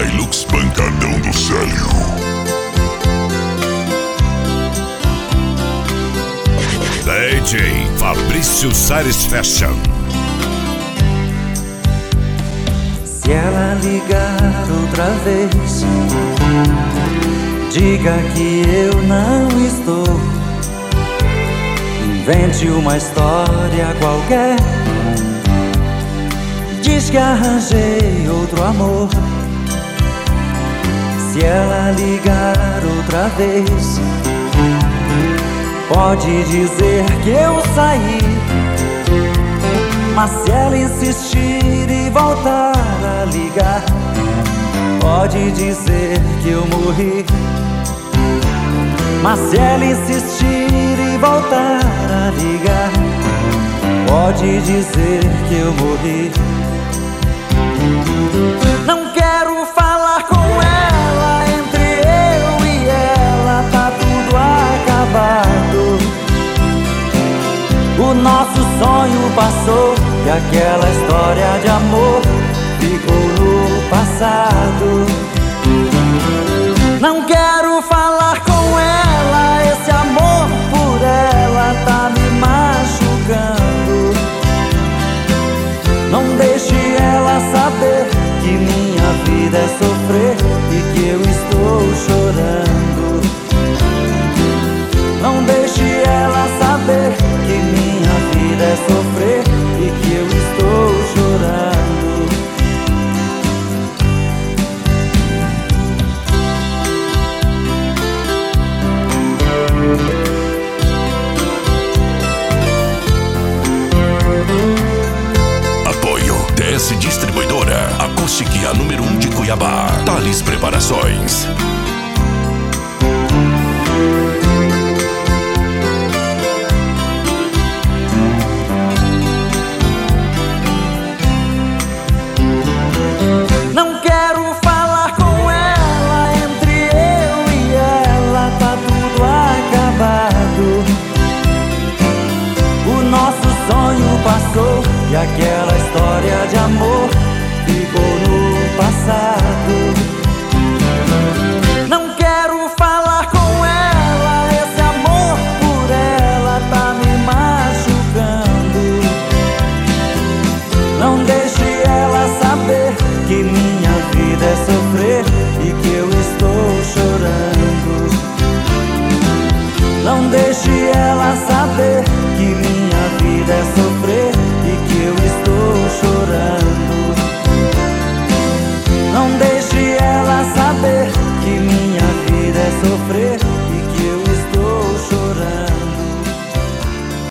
Hilux pancadão do Célio. DJ Fabrício Sares Fashion. Se ela ligar outra vez, diga que eu não estou. Invente uma história qualquer, diz que arranjei outro amor. Se ela ligar outra vez, pode dizer que eu saí. Mas se ela insistir e voltar a ligar, pode dizer que eu morri. Mas se ela insistir e voltar a ligar, pode dizer que eu morri. Não quero falar com ela, entre eu e ela tá tudo acabado. O nosso sonho passou e aquela história de amor ficou no passado. Não quero falar com ela, esse amor por ela tá me machucando. Não deixe ela saber que minha vida é sofrer e que eu estou chorando. Não deixe ela saber que minha vida é sofrer e que eu estou chorando. Apoio DS Distribuidora, Acústica número 1 de Cuiabá, Thales Preparações. Não quero falar com ela, entre eu e ela tá tudo acabado. O nosso sonho passou e aquela história de amor ficou no passado.